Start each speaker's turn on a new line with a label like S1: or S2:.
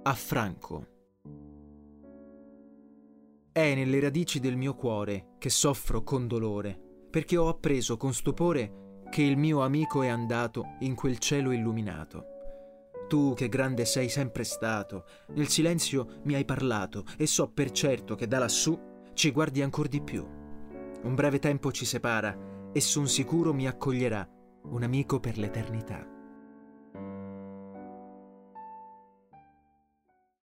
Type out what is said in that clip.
S1: a Franco. È nelle radici del mio cuore che soffro con dolore, perché ho appreso con stupore che il mio amico è andato in quel cielo illuminato. Tu che grande sei sempre stato, nel silenzio mi hai parlato e so per certo che da lassù ci guardi ancor di più. Un breve tempo ci separa e son sicuro mi accoglierà un amico per l'eternità.